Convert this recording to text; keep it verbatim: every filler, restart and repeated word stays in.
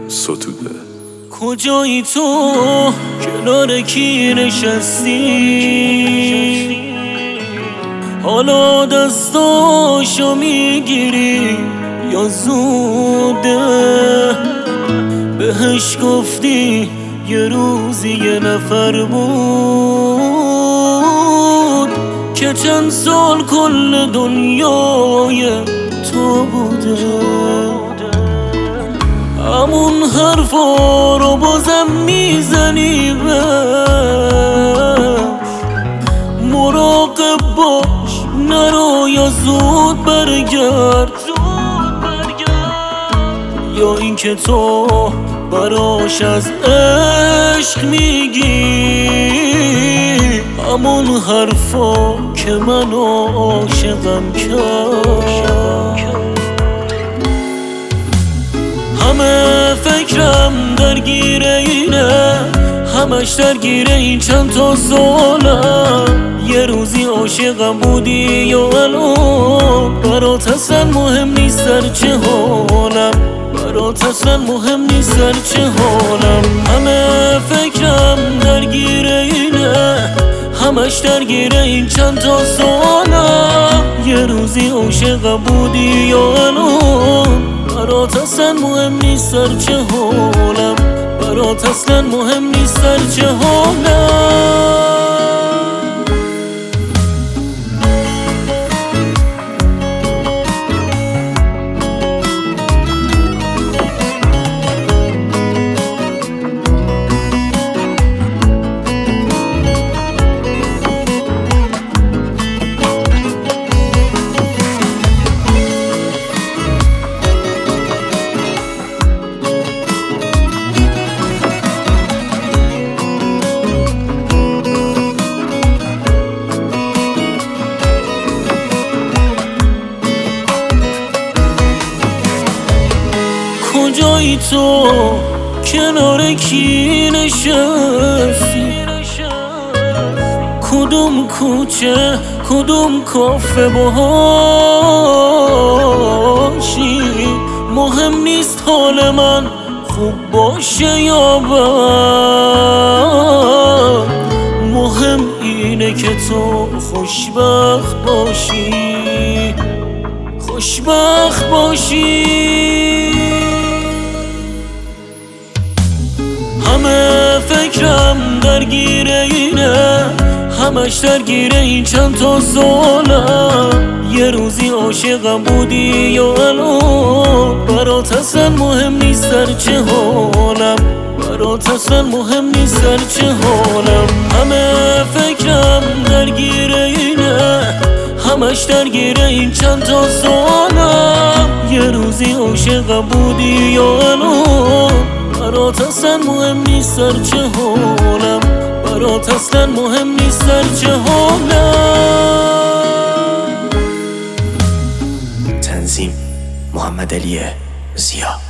ستوده. کجایی تو کنار کی نشستی؟ حالا دستاشو میگیری یا زوده؟ بهش گفتی یه روزی یه نفر بود که چند سال کل دنیای تو بوده. همون حرفا رو بازم میزنی بهش، مراقب باش نرو یا زود برگرد، یا این که تو براش از عشق میگی همون حرفا که من عاشقم کرد. همه فکرم درگیر اینه، همش درگیر این چند تا سالم. یه روزی عاشقم بودی یا الان برات اصلا مهم نیست در چه حالم، برات اصلا مهم نیست در چه حالم. همه فکرم درگیر اینه، همش درگیر این چند تا سالم. یه روزی عاشقم بودی یا الان برات اصلا مهم نیست در چه حالم، برات اصلا مهم نیست در چه حالم. کجایی تو کنار کی نشستی؟ کدوم کوچه کدوم کافه باهاشی؟ مهم نیست حال من خوب باشه یا بد، مهم اینه که تو خوشبخت باشی، خوشبخت باشی. همه فکرم درگیر اینه، همش درگیر این چند تا سالم. یه روزی عاشقم بودی یا الان برات اصلا مهم نیست در چه حالم، برات اصلا مهم نیست در چه حالم. همه فکرم درگیر اینه، همش درگیر این چند تا سالم. یه روزی عاشقم بودی یا الان برات اصلا مهم نیست در چه حالم، برات اصلا مهم نیست در چه حالم. تنظیم محمد علی ضیا.